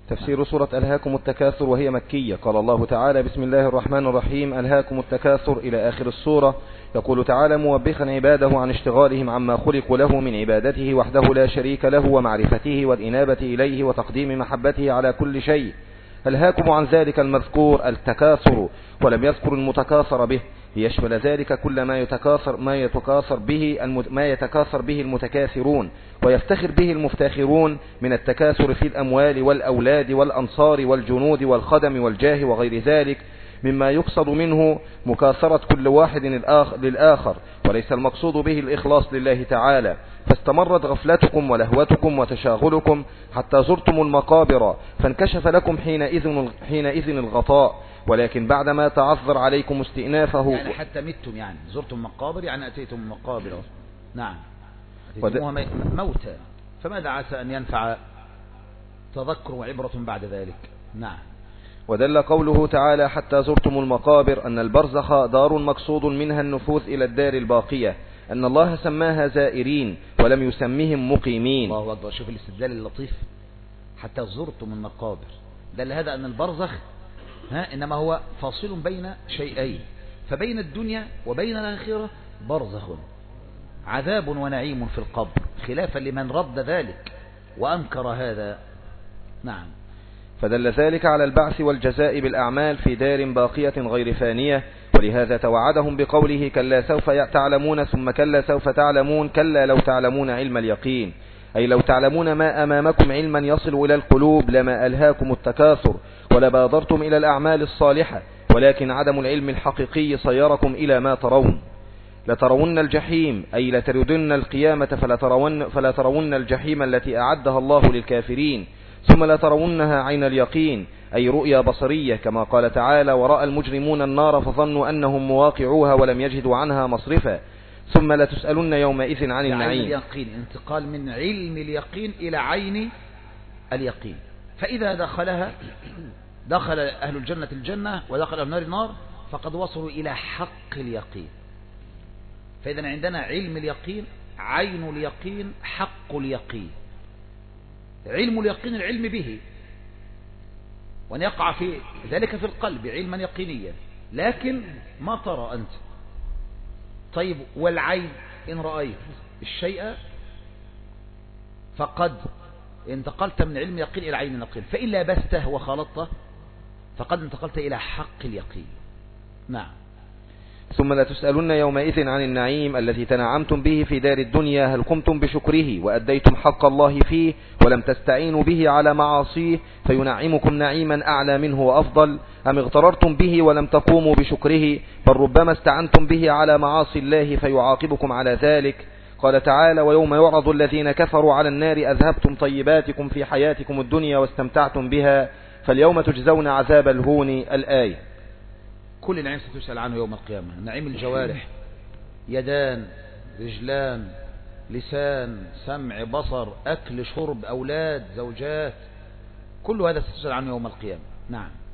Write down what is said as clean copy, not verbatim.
تفسير سورة ألهاكم التكاثر وهي مكية. قال الله تعالى: بسم الله الرحمن الرحيم، ألهاكم التكاثر إلى آخر السورة. يقول تعالى موبخا عباده عن اشتغالهم عما خلقوا له من عبادته وحده لا شريك له ومعرفته والإنابة إليه وتقديم محبته على كل شيء. ألهاكم عن ذلك المذكور التكاثر، ولم يذكر المتكاثر به، ليشمل ذلك كل ما يتكاثر به المتكاثرون ويفتخر به المفتخرون من التكاثر في الأموال والأولاد والأنصار والجنود والخدم والجاه وغير ذلك، مما يقصد منه مكاثرة كل واحد للآخر، وليس المقصود به الإخلاص لله تعالى. فاستمرت غفلتكم ولهوتكم وتشاغلكم حتى زرتم المقابر، فانكشف لكم حينئذ الغطاء، ولكن بعدما تعذر عليكم استئنافه. يعني حتى متم، يعني زرتم مقابر، يعني أتيتم المقابر. نعم، أتيتموها موتى، فماذا عسى أن ينفع تذكر وعبرة بعد ذلك. نعم. ودل قوله تعالى: حتى زرتم المقابر، أن البرزخ دار مقصود منها النفوذ إلى الدار الباقية، أن الله سماها زائرين ولم يسمهم مقيمين. الله أكبر. شوف الاستدلال اللطيف، حتى زرتم المقابر، دل هذا أن البرزخ إنما هو فاصل بين شيئين، فبين الدنيا وبين الآخرة برزخ، عذاب ونعيم في القبر، خلافا لمن رد ذلك وأنكر هذا. نعم. فدل ذلك على البعث والجزاء بالأعمال في دار باقية غير فانية، ولهذا توعدهم بقوله: كلا سوف تعلمون ثم كلا سوف تعلمون، كلا لو تعلمون علم اليقين، أي لو تعلمون ما أمامكم علما يصل إلى القلوب لما ألهاكم التكاثر ولبادرتم إلى الأعمال الصالحة، ولكن عدم العلم الحقيقي صيركم إلى ما ترون. لترون الجحيم، أي لتردن القيامة فلا ترون الجحيم التي أعدها الله للكافرين، ثم لترونها عين اليقين، أي رؤيا بصرية، كما قال تعالى: ورأى المجرمون النار فظنوا أنهم مواقعوها ولم يجدوا عنها مصرفا، ثم لتسألن يومئذ عن النعيم. عين اليقين، انتقال من علم اليقين إلى عين اليقين، فإذا دخلها دخل أهل الجنة الجنة ودخل أهل النار النار، فقد وصلوا إلى حق اليقين. فإذا عندنا علم اليقين، عين اليقين، حق اليقين. علم اليقين العلم به، وأن يقع في ذلك في القلب علما يقينيا، لكن ما ترى أنت. طيب، والعين إن رأيت الشيء فقد انتقلت من علم يقين إلى عين يقين، فإن لبسته وخلطته فقد انتقلت إلى حق اليقين. نعم. ثم لتسألن يومئذ عن النعيم الذي تنعمتم به في دار الدنيا، هل قمتم بشكره وأديتم حق الله فيه ولم تستعينوا به على معاصيه فينعمكم نعيما أعلى منه وأفضل، أم اغتررتم به ولم تقوموا بشكره بل ربما استعنتم به على معاصي الله فيعاقبكم على ذلك. قال تعالى: ويوم يعرض الذين كفروا على النار أذهبتم طيباتكم في حياتكم الدنيا واستمتعتم بها فاليوم تجزون عذاب الهون. الآية. كل نعيم ستسأل عنه يوم القيامة، نعيم الجوارح، يدان، رجلان، لسان، سمع، بصر، أكل، شرب، أولاد، زوجات، كل هذا ستسأل عنه يوم القيامة. نعم.